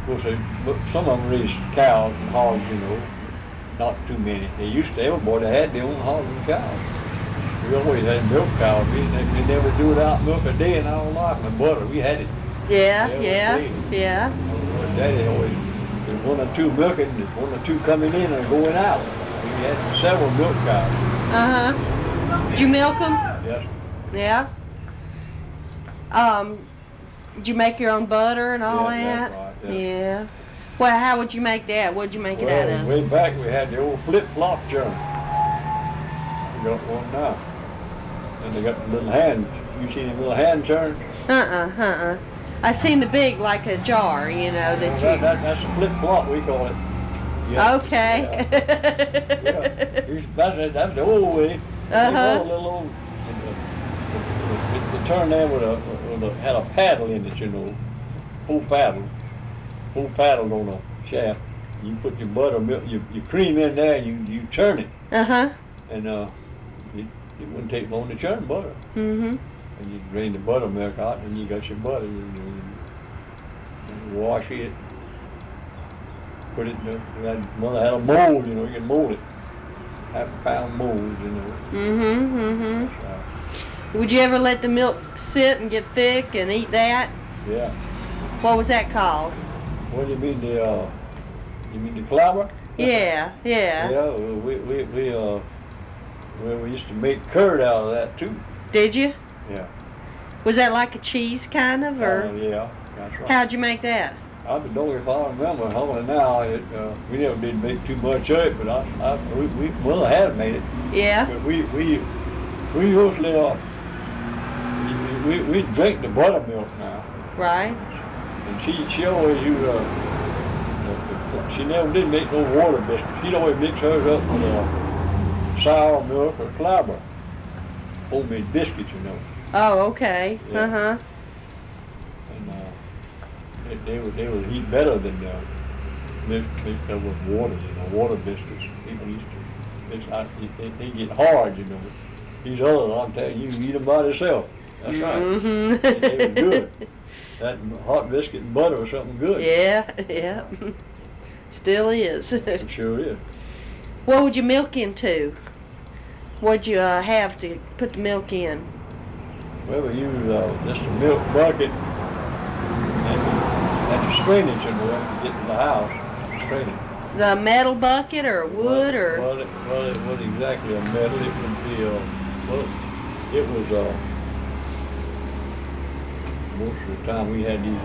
course, some of them raised cows and hogs, you know, not too many. They used to, everybody had their own hogs and cows. We always had milk cows. We never do it out milk a day in our life. And butter, we had it. Yeah. Daddy always, there's one or two milking, there's one or two coming in and going out. We had several milk cows. Did you milk them? Yes. Yeah. Did you make your own butter and all that? That's right, yeah. Well, how would you make that? What would you make it out of? Way back we had the old flip-flop churn. We got one now. And they got the little hand, you see them little hand churns? I seen the big, like a jar, you know, that you... That's a flip-flop, we call it. Yeah. Okay. Yeah. That's the old way. They got a little old... The turn there had a paddle in it, you know, full paddle on a shaft. You put your butter, milk, your cream in there, and you turn it. And it wouldn't take long to churn butter. And you drain the buttermilk out, and you got your butter. You wash it, put it in Mother had a mold, you know, you can mold it. Half-pound molds, you know. That's right. Would you ever let the milk sit and get thick and eat that? Yeah. What was that called? What do you mean, you mean the clabber? Yeah. Yeah, we used to make curd out of that too. Did you? Yeah. Was that like a cheese kind of, or? Yeah, that's right. How'd you make that? I don't know if I remember. However, now we never did make too much of it, but Mother had made it. Yeah. But we usually we drink the buttermilk now. Right. And she always used she never did make no water biscuits. She'd always mix hers up with sour milk or clabber. Homemade biscuits, you know. Oh, okay. Yeah. And they would eat better than mixed up with water, you know, water biscuits. People used to, they get hard, you know. These others, I'm telling you, eat them by themselves. That's right. They were good. That hot biscuit and butter was something good. Yeah. Still is. It sure is. What would you milk into? What'd you have to put the milk in? Well, we use just a milk bucket and a strainage, you know, to get to the house. Strainage. The metal bucket or wood or? Well, it wasn't exactly a metal. It would be it was most of the time we had these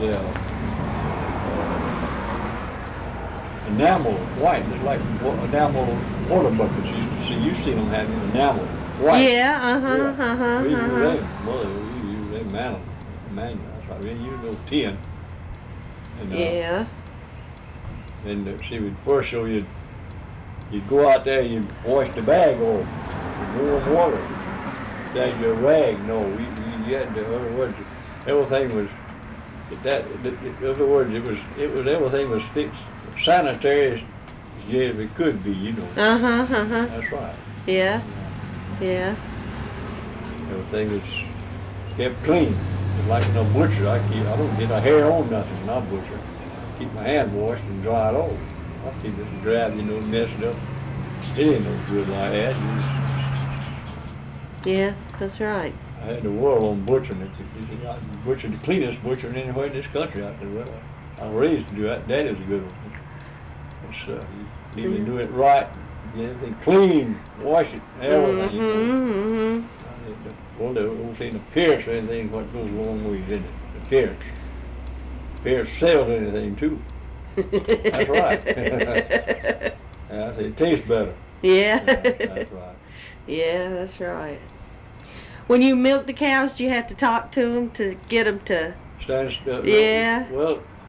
enamel white, just like enamel water buckets you used to see. You see them having enamel white. Yeah, We use them. Mother, we use them manual. That's right. We didn't use no tin. And, yeah. And see, first so you'd go out there, you'd wash the bag off with warm water. Then your rag. No, we had in other words, everything was in other words, everything was fixed, sanitary as it could be, you know. That's right. Yeah. Everything was kept clean. Just like in a butcher, I don't get a hair on nothing when I butcher. I keep my hand washed and dried off. I keep it dry, you know, messed up. It ain't no good like that. Yeah, that's right. I had the world on butchering. I butchered the cleanest butcher anywhere in this country. I said, well, I was raised to do that. That is a good one. You need to do it right, get everything clean, wash it, everything. You know. Well, the old thing, the appearance or anything, what goes along with it, the appearance. Appearance sells anything too. That's right. I say it tastes better. Yeah. That's right. Yeah, that's right. When you milk the cows, do you have to talk to them to get them to... Stand still. Yeah. Well,